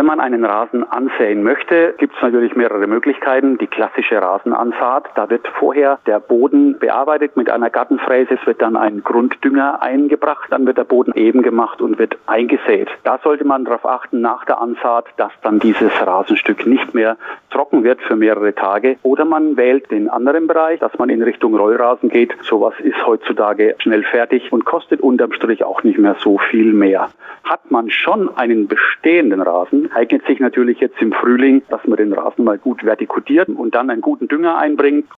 Wenn man einen Rasen ansäen möchte, gibt es natürlich mehrere Möglichkeiten. Die klassische Rasenansaat, da wird vorher der Boden bearbeitet mit einer Gartenfräse. Es wird dann ein Grunddünger eingebracht, dann wird der Boden eben gemacht und wird eingesät. Da sollte man darauf achten, nach der Ansaat, dass dann dieses Rasenstück nicht mehr trocken wird für mehrere Tage. Oder man wählt den anderen Bereich, dass man in Richtung Rollrasen geht. Sowas ist heutzutage schnell fertig und kostet unterm Strich auch nicht mehr so viel mehr. Hat man schon einen bestehenden Rasen, eignet sich natürlich jetzt im Frühling, dass man den Rasen mal gut vertikutiert und dann einen guten Dünger einbringt.